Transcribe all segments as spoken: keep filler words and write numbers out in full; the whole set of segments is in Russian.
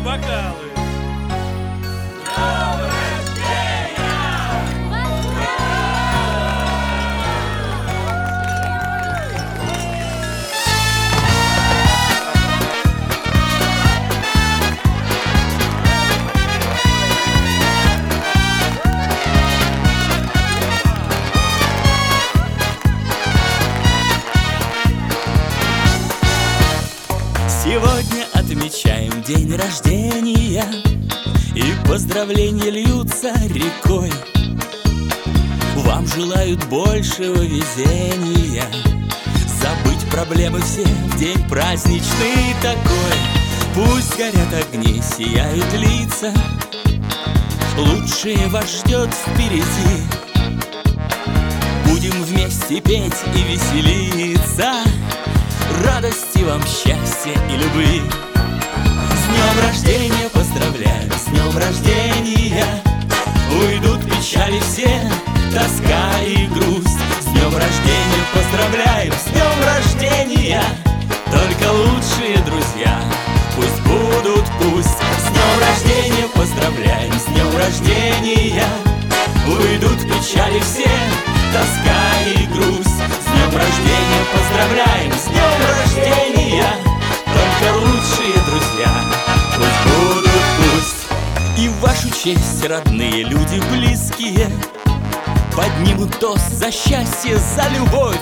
бокалы. Сегодня отмечаем день рождения, и поздравления льются рекой. Вам желают большего везения, забыть проблемы все в день праздничный такой. Пусть горят огни, сияют лица, лучшее вас ждет впереди. Будем вместе петь и веселиться, радости вам, счастья и любви. С днем рождения поздравляем, с днем рождения. Уйдут печали все, тоска и грусть. С днем рождения поздравляем, с днем рождения. Только лучшие друзья пусть будут, пусть. С днем рождения поздравляем, с днем рождения. Уйдут печали все, тоска и грусть. С днем рождения поздравляем, с днем рождения. Только лучшие друзья пусть будут, пусть. И в вашу честь родные люди близкие поднимут тост за счастье, за любовь.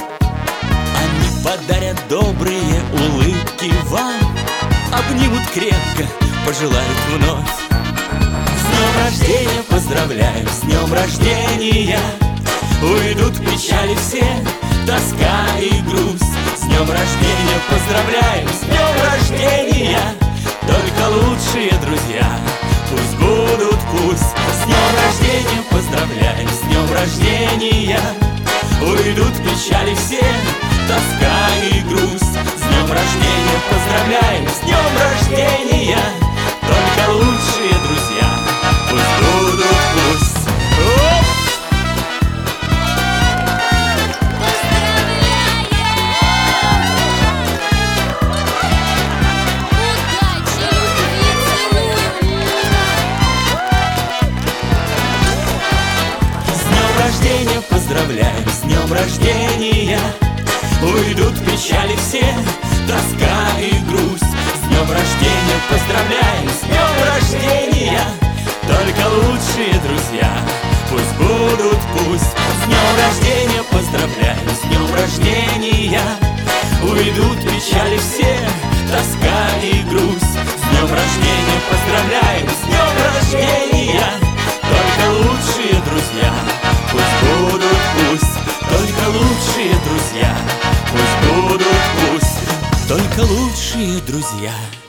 Они подарят добрые улыбки вам, обнимут крепко, пожелают вновь. С днем рождения поздравляем, с днем рождения. Уйдут печали все, тоска и грусть. С днем рождения поздравляем, с днем рождения. Только лучшие друзья пусть будут, пусть. С днем рождения поздравляем, с днем рождения. Уйдут печали все, тоска и грусть. С днем рождения поздравляем, с днем рождения. Только лучшие друзья пусть будут, пусть. Оп! Поздравляем, с днем рождения. Уйдут печали все, тоска и грусть. С днем рождения поздравляем, с днем рождения. Только лучшие друзья пусть будут, пусть. С днем рождения поздравляем, с днем рождения. Уйдут печали все, тоска и грусть. С днем рождения поздравляем, с днем рождения. Только лучшие друзья пусть будут, пусть. Только лучшие друзья пусть будут, пусть. Только лучшие друзья